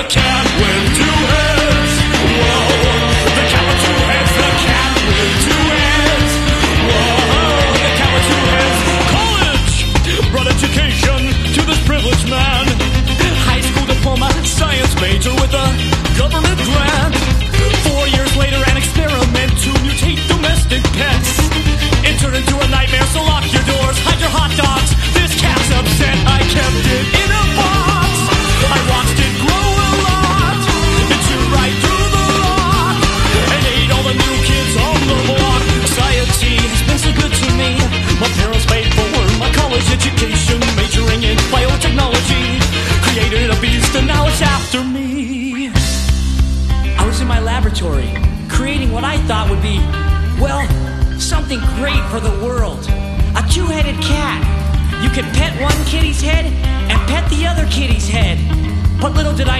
the cat with two heads. Whoa, the cat with two heads, the cat with two heads. Whoa, the cat with two heads. College brought education to this privileged man. High school diploma, science major with a government grant. 4 years later, an experiment to mutate domestic pets. It turned into a nightmare, so lock your doors, hide your hot dogs. This cat's upset, I kept it in a box. I watched it grow a lot. It chewed right through the lock and ate all the new kids on the block. Society has been so good to me. My parents paid for my college education, majoring in biotechnology. Created a beast and now it's after me. I was in my laboratory, creating what I thought would be, well, something great for the world. A two-headed cat. You could pet one kitty's head and pet the other kitty's head. But little did I